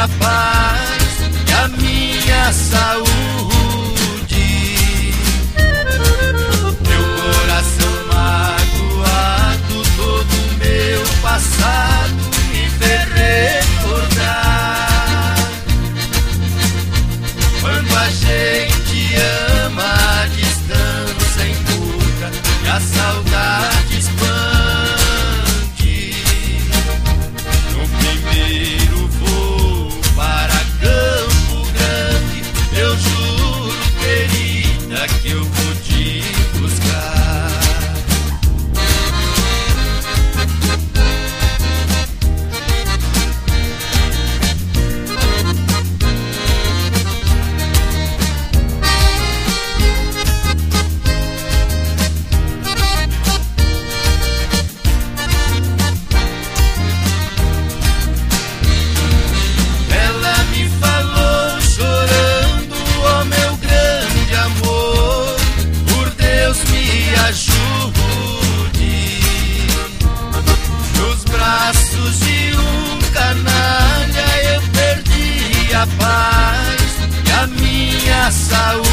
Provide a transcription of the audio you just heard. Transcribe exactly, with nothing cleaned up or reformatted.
a paz e a minha saúde. Meu coração magoado, todo meu passado me fez recordar. Quando a gente ama, a distância encurta e a saudade expande. No primeiro voo para Campo Grande, eu juro, querida, que eu vou te buscar. Ela me falou chorando: oh meu grande amor, por Deus me ajude. Nos braços de um canalha eu perdi a paz e a minha saúde.